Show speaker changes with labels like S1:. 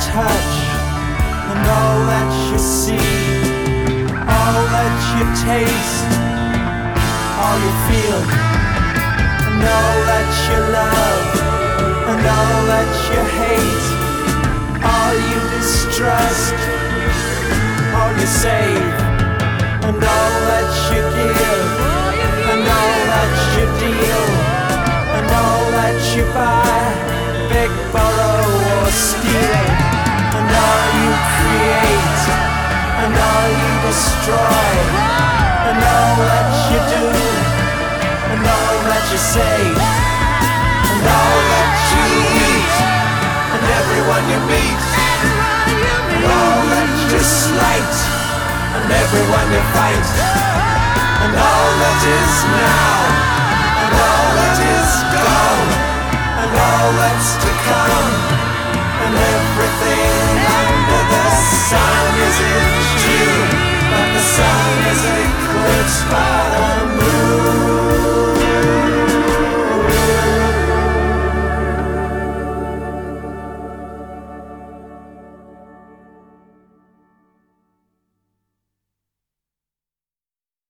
S1: touch, and all that you see, all that you taste, all you feel, and all that you love, and all that you hate, all you distrust, all you save, and all that you give, and all that you deal, and all that you buy, beg, borrow or steal, and all you create, and all you destroy, and all that you do, and all that you say, and all that you eat, and everyone you meet, and all that you slight, and everyone you fight, and all that is now,